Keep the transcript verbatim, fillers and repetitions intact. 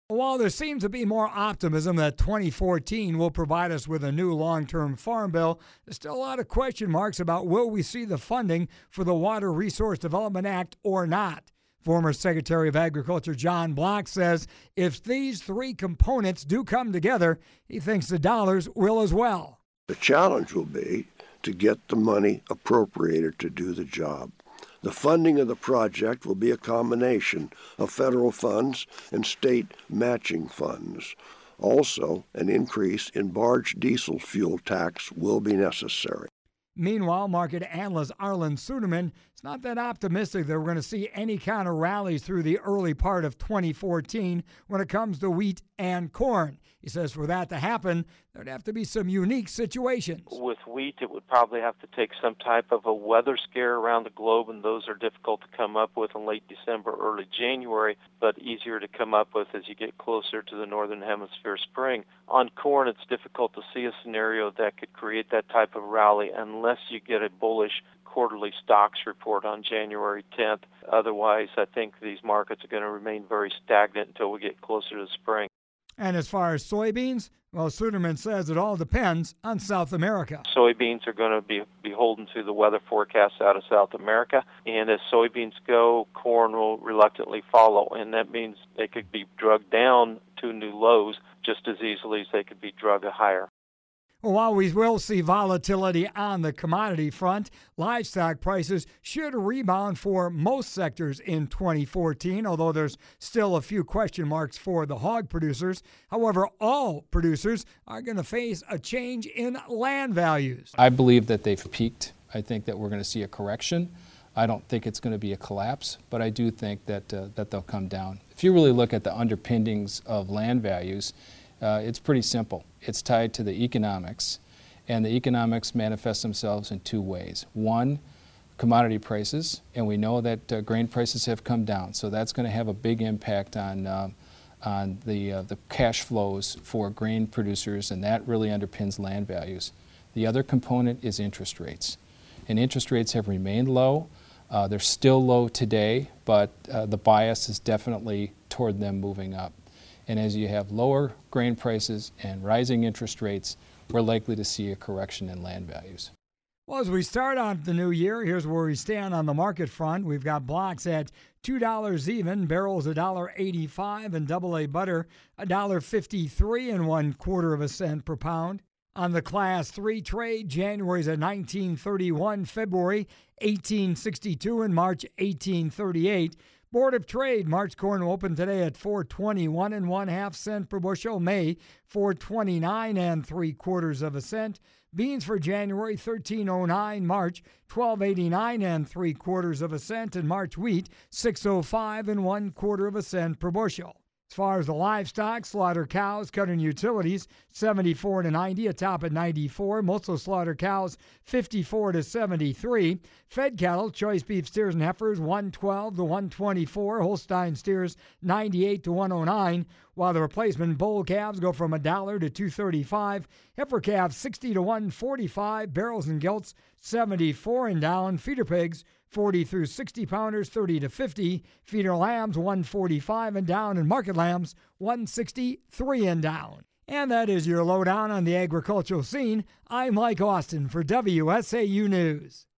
While there seems to be more optimism that twenty fourteen will provide us with a new long-term farm bill, there's still a lot of question marks about will we see the funding for the Water Resource Development Act or not. Former Secretary of Agriculture John Block says if these three components do come together, he thinks the dollars will as well. The challenge will be to get the money appropriated to do the job. The funding of the project will be a combination of federal funds and state matching funds. Also, an increase in barge diesel fuel tax will be necessary. Meanwhile, market analyst Arlan Suderman is not that optimistic that we're going to see any kind of rallies through the early part of twenty fourteen when it comes to wheat and corn. He says for that to happen, there'd have to be some unique situations. With wheat, it would probably have to take some type of a weather scare around the globe, and those are difficult to come up with in late December, early January, but easier to come up with as you get closer to the Northern Hemisphere spring. On corn, it's difficult to see a scenario that could create that type of rally unless you get a bullish quarterly stocks report on January tenth. Otherwise, I think these markets are going to remain very stagnant until we get closer to spring. And as far as soybeans, well, Suderman says it all depends on South America. Soybeans are going to be beholden to the weather forecasts out of South America. And as soybeans go, corn will reluctantly follow. And that means they could be drugged down to new lows just as easily as they could be drugged higher. Well, while we will see volatility on the commodity front, livestock prices should rebound for most sectors in twenty fourteen, although there's still a few question marks for the hog producers. However, all producers are going to face a change in land values. I believe that they've peaked. I think that we're going to see a correction. I don't think it's going to be a collapse, but I do think that, uh, that they'll come down. If you really look at the underpinnings of land values, Uh, it's pretty simple. It's tied to the economics, and the economics manifest themselves in two ways. One, commodity prices, and we know that uh, grain prices have come down, so that's going to have a big impact on uh, on the uh, the cash flows for grain producers, and that really underpins land values. The other component is interest rates, and interest rates have remained low. Uh, they're still low today, but uh, the bias is definitely toward them moving up. And as you have lower grain prices and rising interest rates, we're likely to see a correction in land values. Well, as we start on the new year, here's where we stand on the market front. We've got blocks at two dollars even, barrels one dollar eighty-five, and double A butter one dollar fifty-three and one quarter of a cent per pound. On the Class three trade, January's at nineteen thirty-one, February eighteen sixty-two, and March eighteen thirty-eight. Board of Trade, March corn opened today at four twenty-one and one half cent per bushel. May, four twenty-nine and three quarters of a cent. Beans for January, thirteen oh nine. March, twelve eighty-nine and three quarters of a cent. And March wheat, six oh five and one quarter of a cent per bushel. As far as the livestock, slaughter cows, cut and utilities, seventy-four to ninety, a top at ninety-four. Muscle slaughter cows, fifty-four to seventy-three. Fed cattle, choice beef steers and heifers, one twelve to one twenty-four. Holstein steers, ninety-eight to one oh nine. While the replacement bull calves go from a dollar to two thirty-five. Heifer calves, sixty to one forty-five. Barrels and gilts, seventy-four and down. Feeder pigs, forty through sixty pounders, thirty to fifty. Feeder lambs, one forty-five and down. And market lambs, one sixty-three and down. And that is your lowdown on the agricultural scene. I'm Mike Austin for W S A U News.